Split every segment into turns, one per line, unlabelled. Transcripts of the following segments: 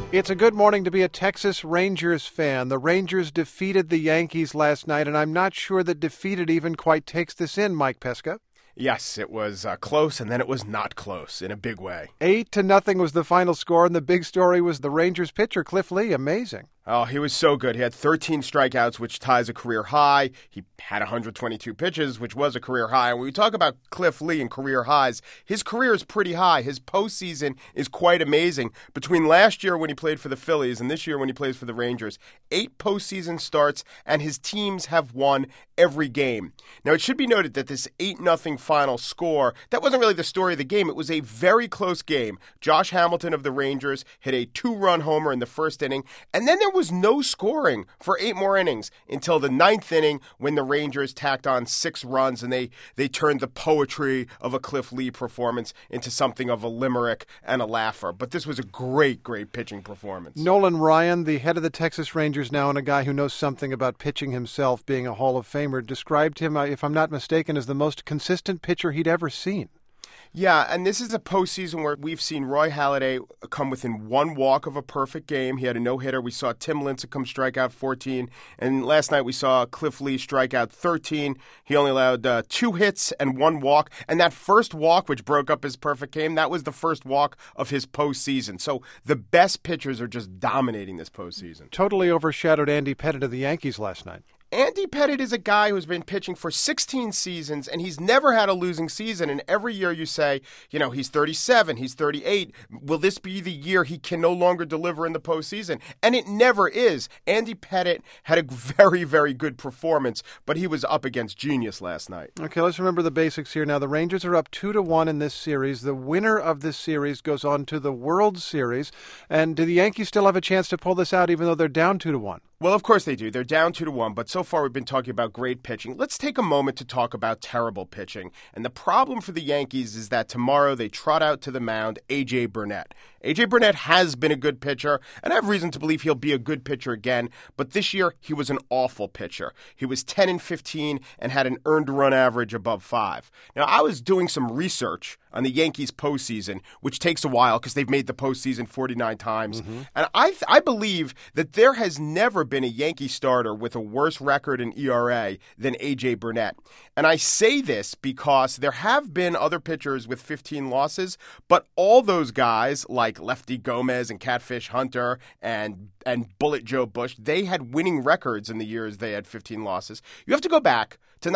It's a good morning to be a Texas Rangers fan. The Rangers defeated the Yankees last night, and I'm not sure that defeated even quite takes this in, Mike Pesca.
Yes, it was close, and then it was not close in a big way.
8-0 was the final score, and the big story was the Rangers pitcher, Cliff Lee. Amazing.
Oh, he was so good. He had 13 strikeouts, which ties a career high. He had 122 pitches, which was a career high. And when we talk about Cliff Lee and career highs, his career is pretty high. His postseason is quite amazing. Between last year when he played for the Phillies and this year when he plays for the Rangers, 8 postseason starts, and his teams have won every game. Now, it should be noted that this 8-0 final score, that wasn't really the story of the game. It was a very close game. Josh Hamilton of the Rangers hit a 2-run homer in the first inning, and then there was no scoring for 8 more innings until the 9th inning when the Rangers tacked on 6 runs and they turned the poetry of a Cliff Lee performance into something of a limerick and a laugher. But this was a great, great pitching performance.
Nolan Ryan, the head of the Texas Rangers now and a guy who knows something about pitching himself, being a Hall of Famer, described him, if I'm not mistaken, as the most consistent pitcher he'd ever seen.
Yeah, and this is a postseason where we've seen Roy Halladay come within 1 walk of a perfect game. He had a no-hitter. We saw Tim Lincecum strike out 14. And last night we saw Cliff Lee strike out 13. He only allowed 2 hits and 1 walk. And that first walk, which broke up his perfect game, that was the first walk of his postseason. So the best pitchers are just dominating this postseason.
Totally overshadowed Andy Pettitte of the Yankees last night.
Andy Pettitte is a guy who's been pitching for 16 seasons, and he's never had a losing season. And every year you say, he's 37, he's 38. Will this be the year he can no longer deliver in the postseason? And it never is. Andy Pettitte had a very, very good performance, but he was up against genius last night.
Okay, let's remember the basics here. Now, the Rangers are up 2-1 in this series. The winner of this series goes on to the World Series. And do the Yankees still have a chance to pull this out, even though they're down 2-1?
Well, of course they do. They're down 2-1, but so far we've been talking about great pitching. Let's take a moment to talk about terrible pitching. And the problem for the Yankees is that tomorrow they trot out to the mound A.J. Burnett. A.J. Burnett has been a good pitcher, and I have reason to believe he'll be a good pitcher again, but this year he was an awful pitcher. He was 10-15 and had an earned run average above 5. Now, I was doing some research on the Yankees postseason, which takes a while because they've made the postseason 49 times. And I believe that there has never been a Yankee starter with a worse record in ERA than A.J. Burnett. And I say this because there have been other pitchers with 15 losses, but all those guys like Lefty Gomez and Catfish Hunter and Bullet Joe Bush, they had winning records in the years they had 15 losses. You have to go back to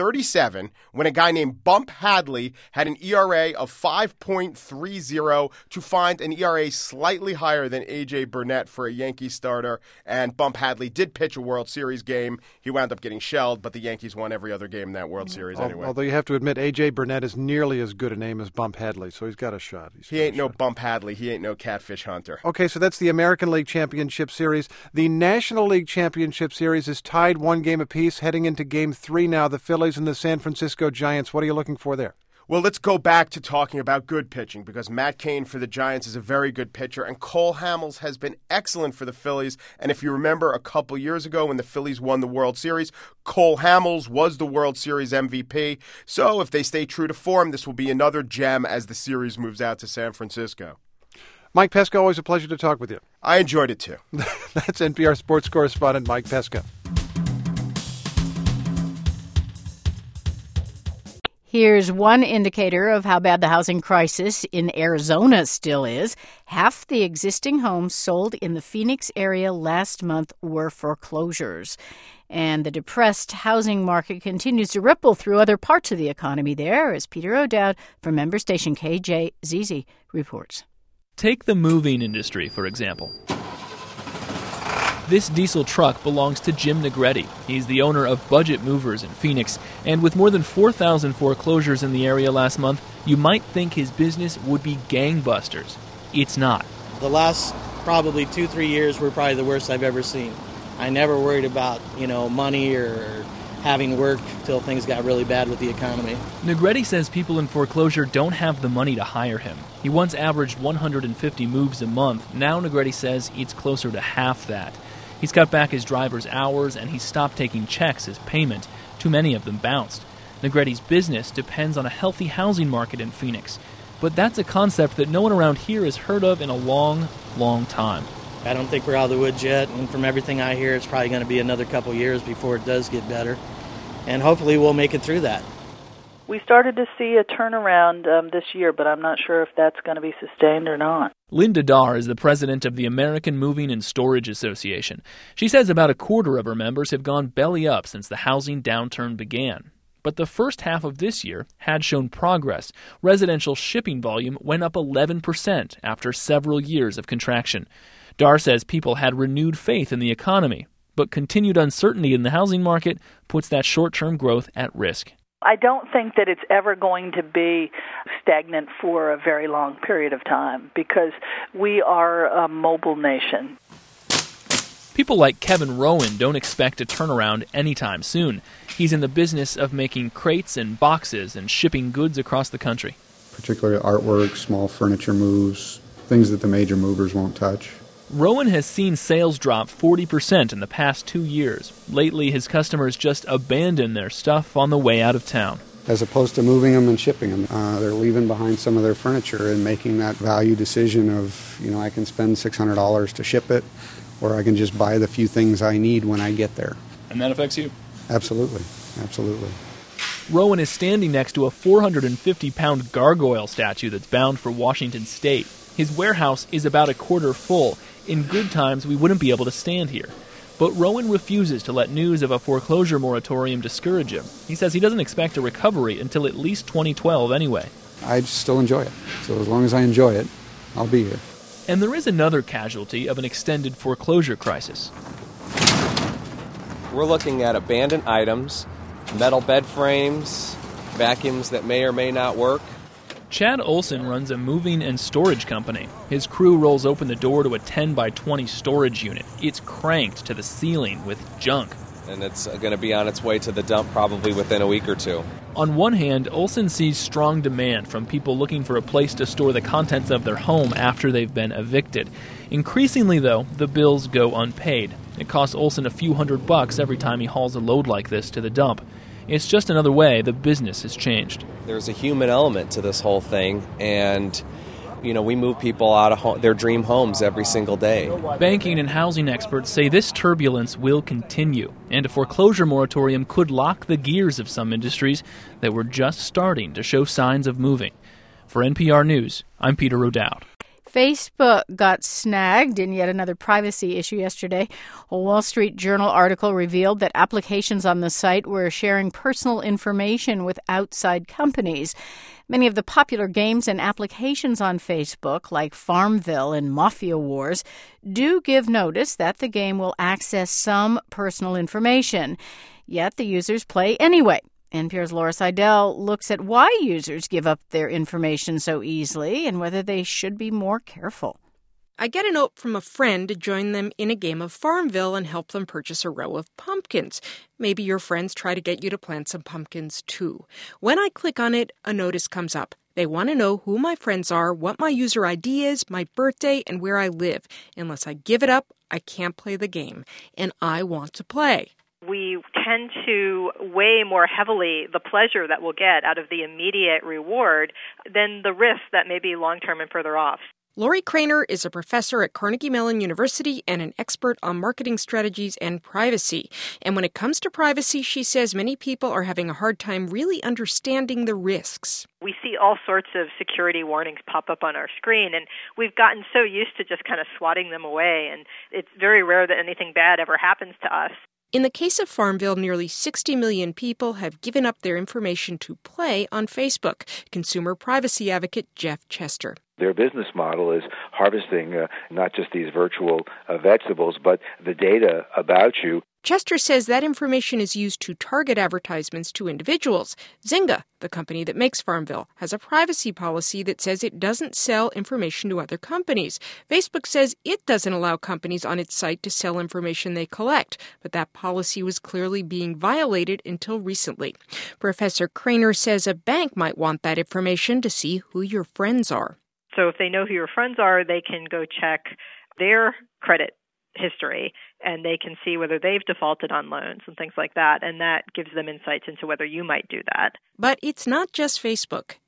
1937 when a guy named Bump Hadley had an ERA of 5.30 to find an ERA slightly higher than A.J. Burnett for a Yankee starter. And Bump Hadley did pitch a World Series game. He wound up getting shelled, but the Yankees won every other game in that World Series anyway.
Although you have to admit, A.J. Burnett is nearly as good a name as Bump Hadley, so he's got a shot.
He ain't no Bump Hadley. He ain't no Catfish Hunter.
Okay, so that's the American League Championship Series. The National League Championship Series is tied 1 game apiece, heading into Game 3 now. The Phillies and the San Francisco Giants. What are you looking for there?
Well, let's go back to talking about good pitching because Matt Cain for the Giants is a very good pitcher, and Cole Hamels has been excellent for the Phillies. And if you remember a couple years ago when the Phillies won the World Series, Cole Hamels was the World Series MVP. So if they stay true to form, this will be another gem as the series moves out to San Francisco.
Mike Pesca, always a pleasure to talk with you.
I enjoyed it too.
That's NPR sports correspondent Mike Pesca.
Here's one indicator of how bad the housing crisis in Arizona still is. Half the existing homes sold in the Phoenix area last month were foreclosures. And the depressed housing market continues to ripple through other parts of the economy there, as Peter O'Dowd from member station KJZZ reports.
Take the moving industry, for example. This diesel truck belongs to Jim Negretti. He's the owner of Budget Movers in Phoenix. And with more than 4,000 foreclosures in the area last month, you might think his business would be gangbusters. It's not.
The last probably 2-3 years were probably the worst I've ever seen. I never worried about, money or having work till things got really bad with the economy.
Negretti says people in foreclosure don't have the money to hire him. He once averaged 150 moves a month. Now Negretti says it's closer to half that. He's cut back his driver's hours, and he's stopped taking checks as payment. Too many of them bounced. Negretti's business depends on a healthy housing market in Phoenix. But that's a concept that no one around here has heard of in a long, long time.
I don't think we're out of the woods yet, and from everything I hear, it's probably going to be another couple years before it does get better. And hopefully we'll make it through that.
We started to see a turnaround this year, but I'm not sure if that's going to be sustained or not.
Linda Darr is the president of the American Moving and Storage Association. She says about a quarter of her members have gone belly up since the housing downturn began. But the first half of this year had shown progress. Residential shipping volume went up 11% after several years of contraction. Darr says people had renewed faith in the economy, but continued uncertainty in the housing market puts that short-term growth at risk.
I don't think that it's ever going to be stagnant for a very long period of time because we are a mobile nation.
People like Kevin Rowan don't expect a turnaround anytime soon. He's in the business of making crates and boxes and shipping goods across the country.
Particularly artwork, small furniture moves, things that the major movers won't touch.
Rowan has seen sales drop 40% in the past 2 years. Lately, his customers just abandon their stuff on the way out of town.
As opposed to moving them and shipping them, they're leaving behind some of their furniture and making that value decision of, I can spend $600 to ship it, or I can just buy the few things I need when I get there.
And that affects you?
Absolutely. Absolutely.
Rowan is standing next to a 450-pound gargoyle statue that's bound for Washington State. His warehouse is about a quarter full. In good times, we wouldn't be able to stand here. But Rowan refuses to let news of a foreclosure moratorium discourage him. He says he doesn't expect a recovery until at least 2012 anyway.
I still enjoy it. So as long as I enjoy it, I'll be here.
And there is another casualty of an extended foreclosure crisis.
We're looking at abandoned items, metal bed frames, vacuums that may or may not work.
Chad Olson runs a moving and storage company. His crew rolls open the door to a 10 by 20 storage unit. It's cranked to the ceiling with junk.
And it's going to be on its way to the dump probably within a week or two.
On one hand, Olson sees strong demand from people looking for a place to store the contents of their home after they've been evicted. Increasingly, though, the bills go unpaid. It costs Olson a few $100 every time he hauls a load like this to the dump. It's just another way the business has changed.
There's a human element to this whole thing, and we move people out of their dream homes every single day.
Banking and housing experts say this turbulence will continue, and a foreclosure moratorium could lock the gears of some industries that were just starting to show signs of moving. For NPR News, I'm Peter O'Dowd.
Facebook got snagged in yet another privacy issue yesterday. A Wall Street Journal article revealed that applications on the site were sharing personal information with outside companies. Many of the popular games and applications on Facebook, like Farmville and Mafia Wars, do give notice that the game will access some personal information. Yet the users play anyway. NPR's Laura Seidel looks at why users give up their information so easily and whether they should be more careful.
I get a note from a friend to join them in a game of Farmville and help them purchase a row of pumpkins. Maybe your friends try to get you to plant some pumpkins, too. When I click on it, a notice comes up. They want to know who my friends are, what my user ID is, my birthday, and where I live. Unless I give it up, I can't play the game. And I want to play.
We tend to weigh more heavily the pleasure that we'll get out of the immediate reward than the risks that may be long-term and further off.
Lori Craner is a professor at Carnegie Mellon University and an expert on marketing strategies and privacy. And when it comes to privacy, she says many people are having a hard time really understanding the risks.
We see all sorts of security warnings pop up on our screen, and we've gotten so used to just kind of swatting them away, and it's very rare that anything bad ever happens to us.
In the case of Farmville, nearly 60 million people have given up their information to play on Facebook. Consumer privacy advocate Jeff Chester.
Their business model is harvesting not just these virtual vegetables, but the data about you.
Chester says that information is used to target advertisements to individuals. Zynga, the company that makes Farmville, has a privacy policy that says it doesn't sell information to other companies. Facebook says it doesn't allow companies on its site to sell information they collect, but that policy was clearly being violated until recently. Professor Craner says a bank might want that information to see who your friends are.
So if they know who your friends are, they can go check their credit history, and they can see whether they've defaulted on loans and things like that, and that gives them insights into whether you might do that.
But it's not just Facebook.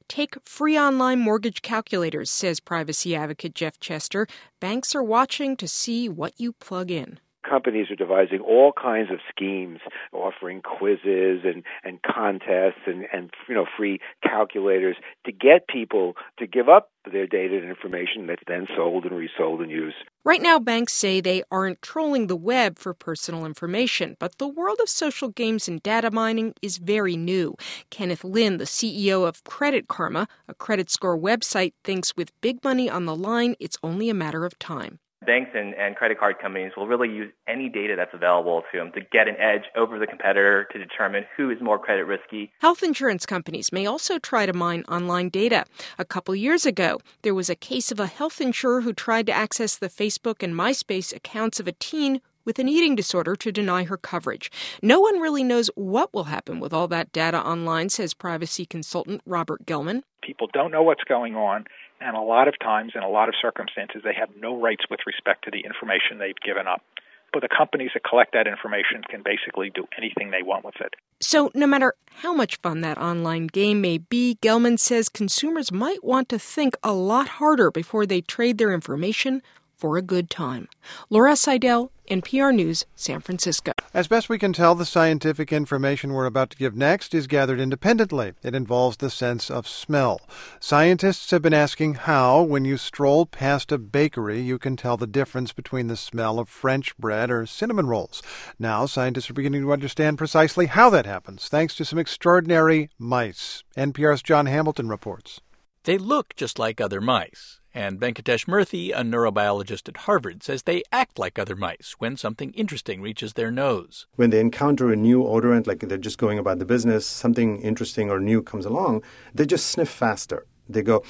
Take free online mortgage calculators, says privacy advocate Jeff Chester. Banks are watching to see what you plug in.
Companies are devising all kinds of schemes, offering quizzes and contests and free calculators to get people to give up their data and information that's then sold and resold and used.
Right now, banks say they aren't trolling the web for personal information, but the world of social games and data mining is very new. Kenneth Lin, the CEO of Credit Karma, a credit score website, thinks with big money on the line, it's only a matter of time.
Banks and credit card companies will really use any data that's available to them to get an edge over the competitor to determine who is more credit risky.
Health insurance companies may also try to mine online data. A couple years ago, there was a case of a health insurer who tried to access the Facebook and MySpace accounts of a teen with an eating disorder to deny her coverage. No one really knows what will happen with all that data online, says privacy consultant Robert Gelman.
People don't know what's going on, and a lot of times, in a lot of circumstances, they have no rights with respect to the information they've given up. But the companies that collect that information can basically do anything they want with it.
So no matter how much fun that online game may be, Gelman says consumers might want to think a lot harder before they trade their information for a good time. Laura Seidel, NPR News, San Francisco.
As best we can tell, the scientific information we're about to give next is gathered independently. It involves the sense of smell. Scientists have been asking how, when you stroll past a bakery, you can tell the difference between the smell of French bread or cinnamon rolls. Now, scientists are beginning to understand precisely how that happens, thanks to some extraordinary mice. NPR's John Hamilton reports.
They look just like other mice. And Venkatesh Murthy, a neurobiologist at Harvard, says they act like other mice when something interesting reaches their nose.
When they encounter a new odorant, like they're just going about the business, something interesting or new comes along, they just sniff faster. They go...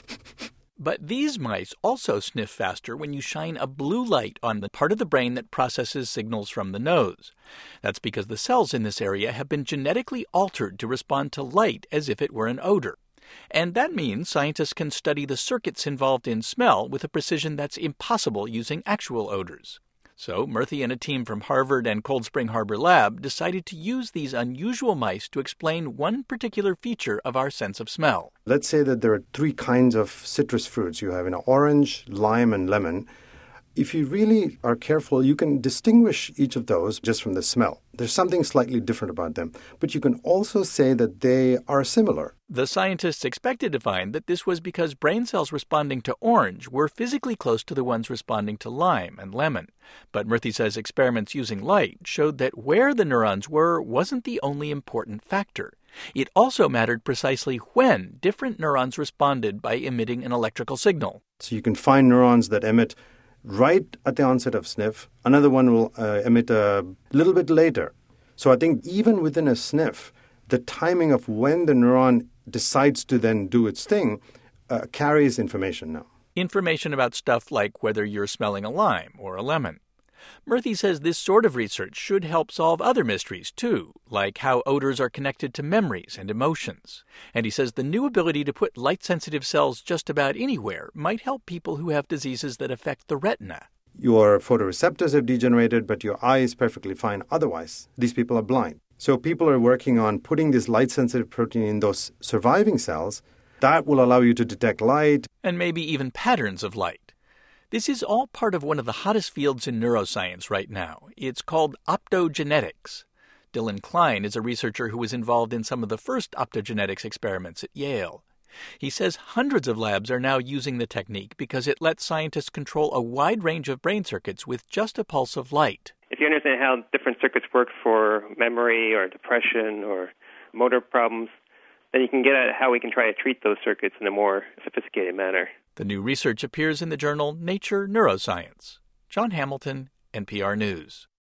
But these mice also sniff faster when you shine a blue light on the part of the brain that processes signals from the nose. That's because the cells in this area have been genetically altered to respond to light as if it were an odor. And that means scientists can study the circuits involved in smell with a precision that's impossible using actual odors. So Murthy and a team from Harvard and Cold Spring Harbor Lab decided to use these unusual mice to explain one particular feature of our sense of smell.
Let's say that there are 3 kinds of citrus fruits. You have orange, lime, and lemon. If you really are careful, you can distinguish each of those just from the smell. There's something slightly different about them, but you can also say that they are similar.
The scientists expected to find that this was because brain cells responding to orange were physically close to the ones responding to lime and lemon. But Murthy says experiments using light showed that where the neurons were wasn't the only important factor. It also mattered precisely when different neurons responded by emitting an electrical signal.
So you can find neurons that emit right at the onset of sniff. Another one will emit a little bit later. So I think even within a sniff, the timing of when the neuron decides to then do its thing carries information now.
Information about stuff like whether you're smelling a lime or a lemon. Murthy says this sort of research should help solve other mysteries, too, like how odors are connected to memories and emotions. And he says the new ability to put light-sensitive cells just about anywhere might help people who have diseases that affect the retina.
Your photoreceptors have degenerated, but your eye is perfectly fine otherwise. These people are blind. So people are working on putting this light-sensitive protein in those surviving cells. That will allow you to detect light.
And maybe even patterns of light. This is all part of one of the hottest fields in neuroscience right now. It's called optogenetics. Dylan Klein is a researcher who was involved in some of the first optogenetics experiments at Yale. He says hundreds of labs are now using the technique because it lets scientists control a wide range of brain circuits with just a pulse of light.
If you understand how different circuits work for memory or depression or motor problems, then you can get at how we can try to treat those circuits in a more sophisticated manner.
The new research appears in the journal Nature Neuroscience. John Hamilton, NPR News.